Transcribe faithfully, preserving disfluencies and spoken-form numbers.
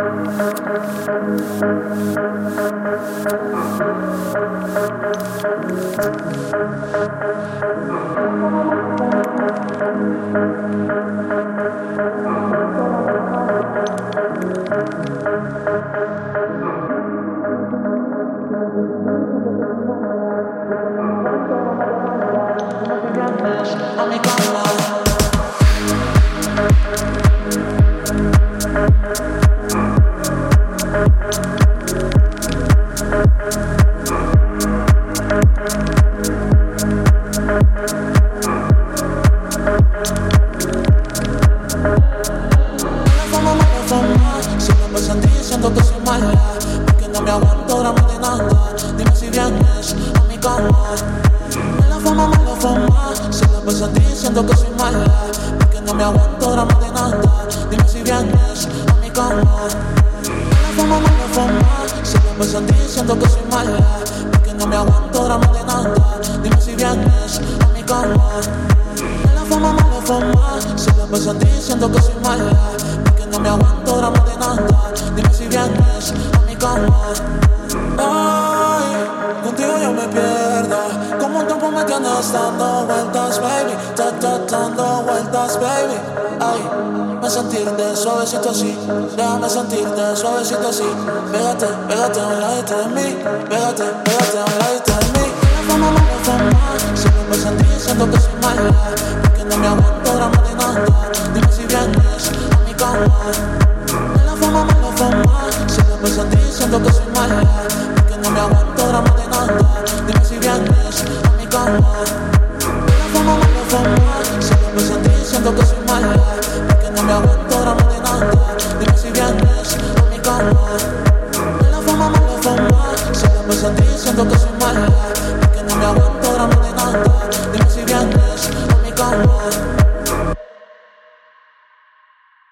Suavecito así, déjame sentirte suavecito así. Pégate, pégate a un ladito de mí. Pégate, pégate a un ladito de mí. La fama, mala fama, siempre me sentí diciendo que soy mala. Porque no me aguanto drama de nada. Dime si vienes a mi cama. La fama, mala fama, siempre me sentí diciendo que soy mala. Porque no me aguanto drama de nada. Dime si vienes a mi cama. La fama, mala fama, siempre me sentí diciendo que soy mala. Porque no me aguanto drama de nada. Dime si vienes a mi cama. La fama, mala fama, siempre me sentí diciendo que soy mala. Porque no me aguanto.